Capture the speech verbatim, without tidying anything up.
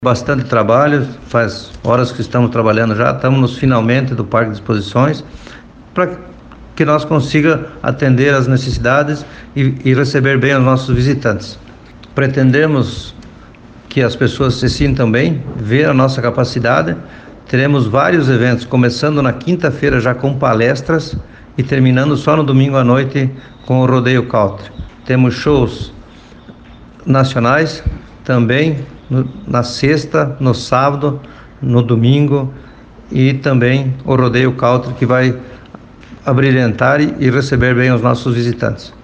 Bastante trabalho, faz horas que estamos trabalhando já, estamos nos finalmente do Parque de Exposições, para que nós consiga atender às necessidades e, e receber bem os nossos visitantes. Pretendemos que as pessoas se sintam bem, ver a nossa capacidade. Teremos vários eventos, começando na quinta-feira já com palestras e terminando só no domingo à noite com o Rodeio Country. Temos shows nacionais também no, na sexta, no sábado, no domingo, e também o Rodeio Country, que vai abrilhantar e, e receber bem os nossos visitantes.